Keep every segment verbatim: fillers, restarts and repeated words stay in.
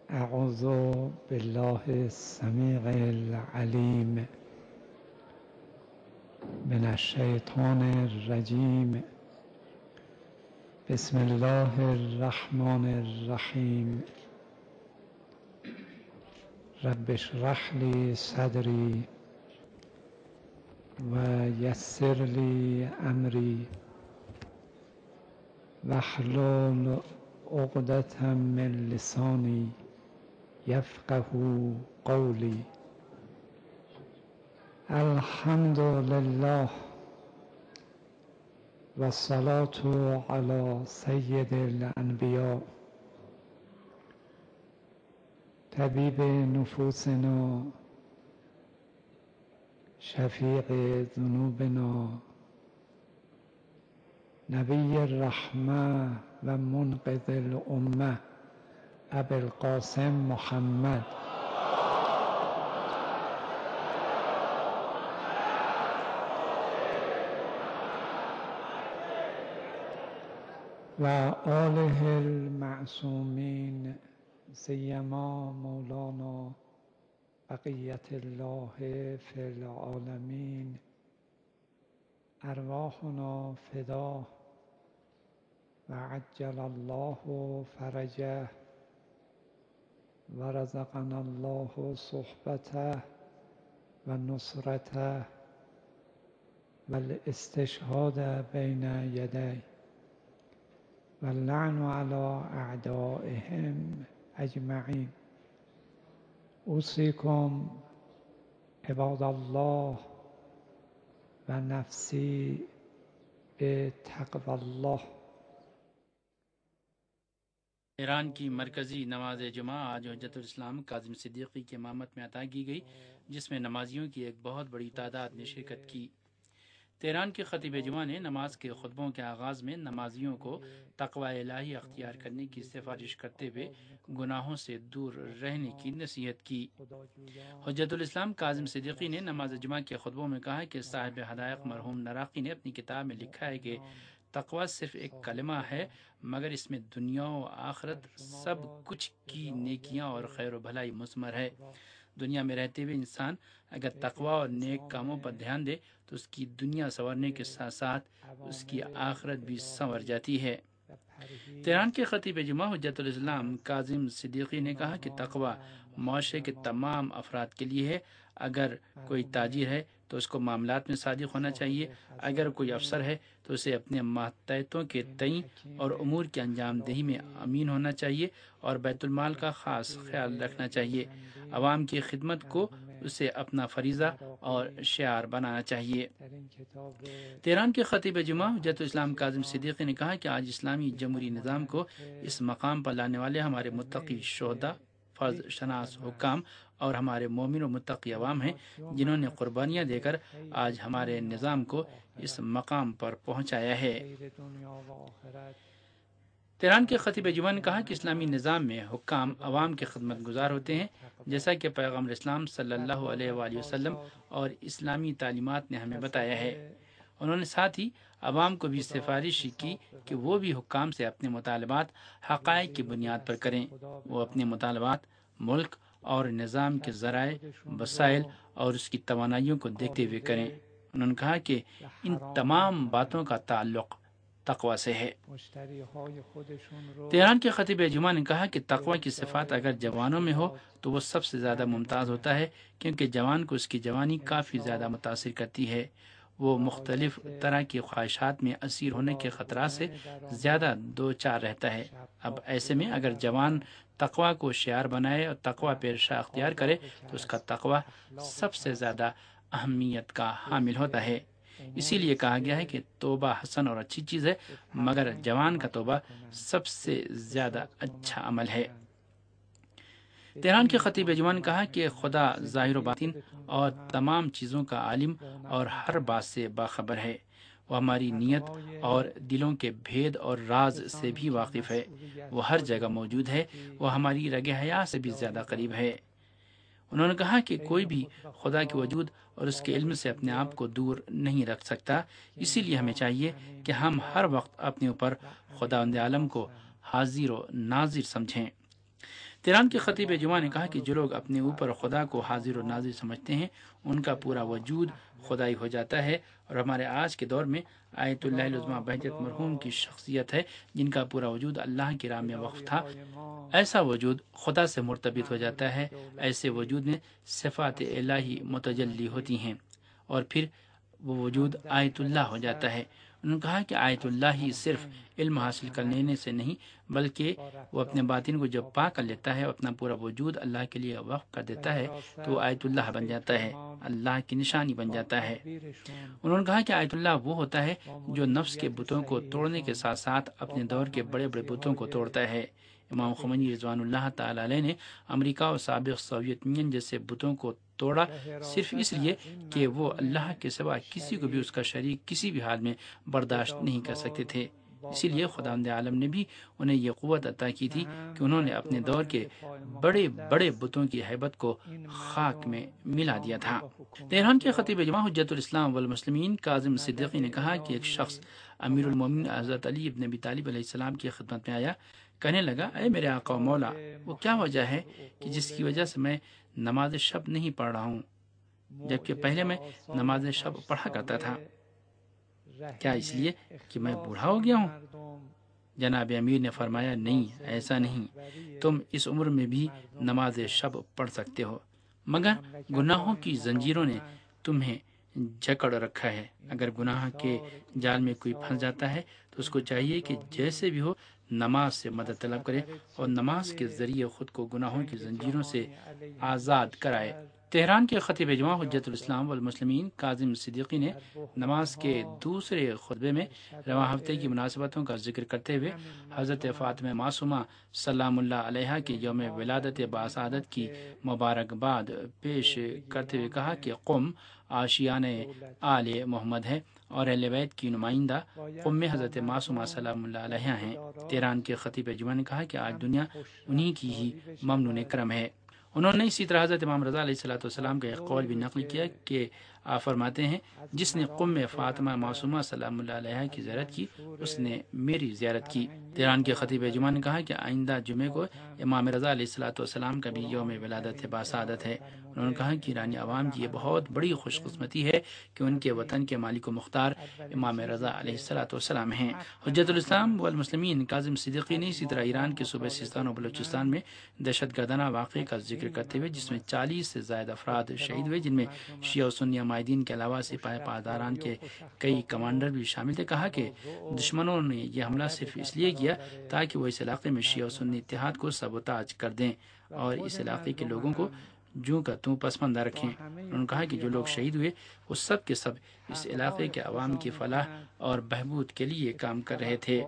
اعوذ بالله السمیع العلیم من الشیطان الرجیم. بسم الله الرحمن الرحیم. رب اشرح لی صدری و یسر لی امری واحلل عقدة من لسانی یفقهوا قولی. الحمد لله والصلاة علی سید الانبیاء طبیب نفوسنا شفیع ذنوبنا نبی الرحمة و منقذ الامة ابی القاسم محمد و آله المعصومین سیما مولانا بقیت الله فی العالمین. ارواحنا فدا و عجل الله فرجه و رزقنا الله صحبته و نصرته و الاستشهاد بین یدیه و اللعن علی اعدائهم اجمعین. اوصیکم عباد الله و نفسی به تقوی الله. ایران کی مرکزی نماز جمعہ آج حجت الاسلام کاظم صدیقی کی امامت میں عطا کی گئی، جس میں نمازیوں کی ایک بہت بڑی تعداد نے شرکت کی۔ تہران کے خطیب جمعہ نے نماز کے خطبوں کے آغاز میں نمازیوں کو تقوی الہی اختیار کرنے کی سفارش کرتے ہوئے گناہوں سے دور رہنے کی نصیحت کی۔ حجت الاسلام کاظم صدیقی نے نماز جمعہ کے خطبوں میں کہا کہ صاحب حدائق مرحوم نراقی نے اپنی کتاب میں لکھا ہے کہ تقوی صرف ایک کلمہ ہے، مگر اس میں دنیا و آخرت سب کچھ کی نیکیاں اور خیر و بھلائی مثمر ہے۔ دنیا میں رہتے ہوئے انسان اگر تقوی اور نیک کاموں پر دھیان دے تو اس کی دنیا سنورنے کے ساتھ ساتھ اس کی آخرت بھی سنور جاتی ہے۔ تہران کے خطیب جمعہ حجت الاسلام کاظم صدیقی نے کہا کہ تقوی معاشرے کے تمام افراد کے لیے ہے۔ اگر کوئی تاجر ہے تو اس کو معاملات میں صادق ہونا چاہیے، اگر کوئی افسر ہے تو اسے اپنے ماتحتوں کے تئیں اور امور کی انجام دہی میں امین ہونا چاہیے اور بیت المال کا خاص خیال رکھنا چاہیے۔ عوام کی خدمت کو اسے اپنا فریضہ اور شعار بنانا چاہیے۔ تہران کے خطیب جمعہ حجت الاسلام کاظم صدیقی نے کہا کہ آج اسلامی جمہوری نظام کو اس مقام پر لانے والے ہمارے متقی شہداء، فرض شناس حکام اور ہمارے مومن و متقی عوام ہیں، جنہوں نے قربانیاں دے کر آج ہمارے نظام کو اس مقام پر پہنچایا ہے۔ تہران کے خطیب جمعہ نے کہا کہ اسلامی نظام میں حکام عوام کے خدمت گزار ہوتے ہیں، جیسا کہ پیغمبر اسلام صلی اللہ علیہ وآلہ وسلم اور اسلامی تعلیمات نے ہمیں بتایا ہے۔ انہوں نے ساتھ ہی عوام کو بھی سفارش کی کہ وہ بھی حکام سے اپنے مطالبات حقائق کی بنیاد پر کریں۔ وہ اپنے مطالبات ملک اور نظام کے ذرائع، وسائل اور اس کی توانائیوں کو دیکھتے ہوئے کریں۔ انہوں نے کہا کہ ان تمام باتوں کا تعلق تقوی سے ہے۔ تہران کے خطیب جمعہ نے کہا کہ تقوی کی صفات اگر جوانوں میں ہو تو وہ سب سے زیادہ ممتاز ہوتا ہے، کیونکہ جوان کو اس کی جوانی کافی زیادہ متاثر کرتی ہے۔ وہ مختلف طرح کی خواہشات میں اسیر ہونے کے خطرات سے زیادہ دو چار رہتا ہے۔ اب ایسے میں اگر جوان تقوی کو شعار بنائے اور تقوی پیشہ اختیار کرے تو اس کا تقوی سب سے زیادہ اہمیت کا حامل ہوتا ہے۔ اسی لیے کہا گیا ہے کہ توبہ حسن اور اچھی چیز ہے، مگر جوان کا توبہ سب سے زیادہ اچھا عمل ہے۔ تہران کے خطیب جمعہ نے کہا کہ خدا ظاہر و باطن اور تمام چیزوں کا عالم اور ہر بات سے باخبر ہے۔ وہ ہماری نیت اور دلوں کے بھید اور راز سے بھی واقف ہے۔ وہ ہر جگہ موجود ہے۔ وہ ہماری رگ حیات سے بھی زیادہ قریب ہے۔ انہوں نے کہا کہ کوئی بھی خدا کے وجود اور اس کے علم سے اپنے آپ کو دور نہیں رکھ سکتا، اسی لیے ہمیں چاہیے کہ ہم ہر وقت اپنے اوپر خداوند عالم کو حاضر و ناظر سمجھیں۔ تہران کے خطیب جمعہ نے کہا کہ جو لوگ اپنے اوپر خدا کو حاضر و ناظر سمجھتے ہیں ان کا پورا وجود خدائی ہو جاتا ہے، اور ہمارے آج کے دور میں آیت اللہ العظمیٰ بہجت مرحوم کی شخصیت ہے جن کا پورا وجود اللہ کی راہ میں وقف تھا۔ ایسا وجود خدا سے مرتبط ہو جاتا ہے، ایسے وجود میں صفات الہی متجلی ہوتی ہیں اور پھر وہ وجود آیت اللہ ہو جاتا ہے۔ انہوں نے کہا کہ آیت اللہ ہی صرف علم حاصل کرنے سے نہیں بلکہ وہ اپنے باطن کو جب پاک کر لیتا ہے، اپنا پورا وجود اللہ کے لیے وقف کر دیتا ہے تو وہ آیت اللہ بن جاتا ہے، اللہ کی نشانی بن جاتا ہے۔ انہوں نے کہا کہ آیت اللہ وہ ہوتا ہے جو نفس کے بتوں کو توڑنے کے ساتھ ساتھ اپنے دور کے بڑے بڑے بتوں کو توڑتا ہے۔ امام خمینی رضوان اللہ تعالی علیہ نے امریکہ اور سابق سوویت یونین جیسے بتوں کو توڑا صرف اس لیے کہ وہ اللہ کے سوا کسی کو بھی اس کا شریک کسی بھی حال میں برداشت نہیں کر سکتے تھے۔ اسی لیے خداوند عالم نے بھی انہیں یہ قوت عطا کی تھی کہ انہوں نے اپنے دور کے بڑے بڑے بتوں کی ہیبت کو خاک میں ملا دیا تھا۔ تہران کے خطیب جمعہ حجت الاسلام والمسلمین کاظم صدیقی نے کہا کہ ایک شخص امیر المومنین حضرت علی ابن ابی طالب علیہ السلام کی خدمت میں آیا، کہنے لگا، اے میرے آقا و مولا، وہ کیا وجہ ہے کہ جس کی وجہ سے میں نماز شب نہیں پڑھ رہا ہوں جبکہ پہلے میں نماز شب پڑھا کرتا تھا؟ کیا اس لیے کہ میں بوڑھا ہو گیا ہوں؟ جناب امیر نے فرمایا، نہیں، ایسا نہیں، تم اس عمر میں بھی نماز شب پڑھ سکتے ہو، مگر گناہوں کی زنجیروں نے تمہیں جکڑ رکھا ہے۔ اگر گناہ کے جال میں کوئی پھنس جاتا ہے تو اس کو چاہیے کہ جیسے بھی ہو نماز سے مدد طلب کرے اور نماز کے ذریعے خود کو گناہوں کی زنجیروں سے آزاد کرائے۔ تہران کے خطیب جمعہ حجت الاسلام والمسلمین کاظم صدیقی نے نماز کے دوسرے خطبے میں رواں ہفتے کی مناسبتوں کا ذکر کرتے ہوئے حضرت فاطمہ معصومہ سلام اللہ علیہا کے یوم ولادت باسعادت کی مبارکباد پیش کرتے ہوئے کہا کہ قم آشیان آل محمد ہے اور اہل بیت کی نمائندہ قم میں حضرت معصومہ سلام اللہ علیہا ہیں۔ تہران کے خطیب جمعہ نے کہا کہ آج دنیا انہی کی ہی ممنون کرم ہے۔ انہوں نے اسی طرح حضرت امام رضا علیہ الصلوۃ والسلام کا ایک قول بھی نقل کیا کہ آپ فرماتے ہیں، جس نے قم میں فاطمہ معصومہ سلام اللہ علیہا کی زیارت کی اس نے میری زیارت کی۔ تہران کے خطیب جمعہ نے کہا کہ آئندہ جمعے کو امام رضا علیہ الصلوۃ والسلام کا بھی یوم ولادت باسعادت ہے۔ انہوں نے کہا کہ ایرانی عوام کی یہ بہت بڑی خوش قسمتی ہے کہ ان کے وطن کے مالک و مختار امام رضا علیہ الصلوۃ والسلام ہیں۔ حجت الاسلام والمسلمین کاظم صدیقی نے اسی طرح ایران کے صوبے سیستان و بلوچستان میں دہشت گردانہ واقعے کا ذکر کرتے ہوئے جس میں چالیس سے زائد افراد شہید ہوئے، جن میں شیعہ و سنی عمائدین کے علاوہ سپاہ پاسداران کے کئی کمانڈر بھی شامل تھے، کہا کہ دشمنوں نے یہ حملہ صرف اس لیے کیا تاکہ وہ اس علاقے میں شیعہ و سنی اتحاد کو سبوتاج کر دیں اور اس علاقے کے لوگوں کو جو کا توں پسماندہ رکھیں۔ انہوں نے کہا کہ جو لوگ شہید ہوئے وہ سب کے سب اس علاقے کے عوام کی فلاح اور بہبود کے لیے کام کر رہے تھے۔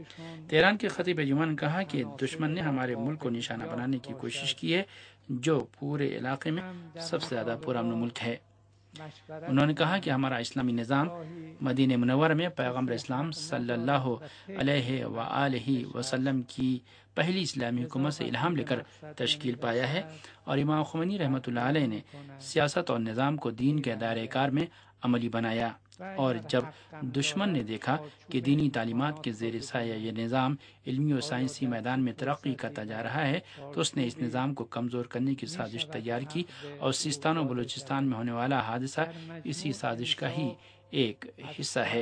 تہران کے خطیب جمعہ نے کہا کہ دشمن نے ہمارے ملک کو نشانہ بنانے کی کوشش کی ہے جو پورے علاقے میں سب سے زیادہ پرامن ملک ہے۔ انہوں نے کہا کہ ہمارا اسلامی نظام مدینہ منورہ میں پیغمبر اسلام صلی اللہ علیہ وآلہ وسلم کی پہلی اسلامی حکومت سے الہام لے کر تشکیل پایا ہے، اور امام خمینی رحمۃ اللہ علیہ نے سیاست اور نظام کو دین کے دائرہ کار میں عملی بنایا، اور جب دشمن نے دیکھا کہ دینی تعلیمات کے زیر سایہ یہ نظام علمی و سائنسی میدان میں ترقی کرتا جا رہا ہے تو اس نے اس نظام کو کمزور کرنے کی سازش تیار کی، اور سیستان و بلوچستان میں ہونے والا حادثہ اسی سازش کا ہی ایک حصہ ہے۔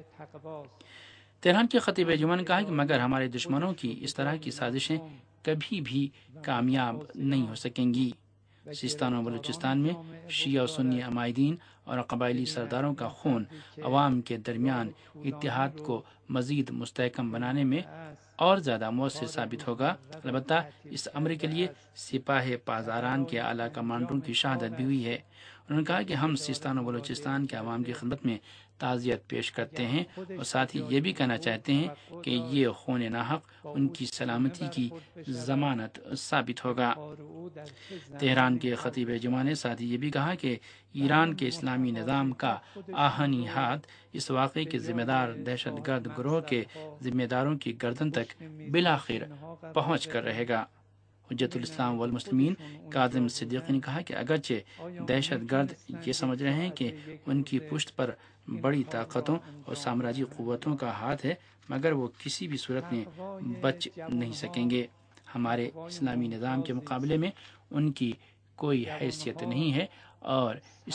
تہران کے خطیب جمعہ نے کہا کہ مگر ہمارے دشمنوں کی اس طرح کی سازشیں کبھی بھی کامیاب نہیں ہو سکیں گی۔ سیستان و بلوچستان میں شیعہ و سنی عمائدین اور قبائلی سرداروں کا خون عوام کے درمیان اتحاد کو مزید مستحکم بنانے میں اور زیادہ مؤثر ثابت ہوگا۔ البتہ اس امر کے لیے سپاہ پاسداران کے اعلیٰ کمانڈروں کی شہادت بھی ہوئی ہے۔ انہوں نے کہا کہ ہم سیستان و بلوچستان کے عوام کی خدمت میں تعزیت پیش کرتے ہیں اور ساتھ ہی یہ بھی کہنا چاہتے ہیں کہ یہ خون ناحق ان کی سلامتی کی ضمانت ثابت ہوگا۔ تہران کے خطیب جمعہ نے ساتھ ہی یہ بھی کہا کہ ایران کے اسلامی نظام کا آہنی ہاتھ اس واقعے کے ذمہ دار دہشت گرد گروہ کے ذمہ داروں کی گردن تک بالآخر پہنچ کر رہے گا۔ حجت الاسلام والمسلمین کاظم صدیقی نے کہا کہ اگرچہ دہشت گرد یہ سمجھ رہے ہیں کہ ان کی پشت پر بڑی طاقتوں اور سامراجی قوتوں کا ہاتھ ہے، مگر وہ کسی بھی صورت میں بچ نہیں سکیں گے۔ ہمارے اسلامی نظام کے مقابلے میں ان کی کوئی حیثیت نہیں ہے، اور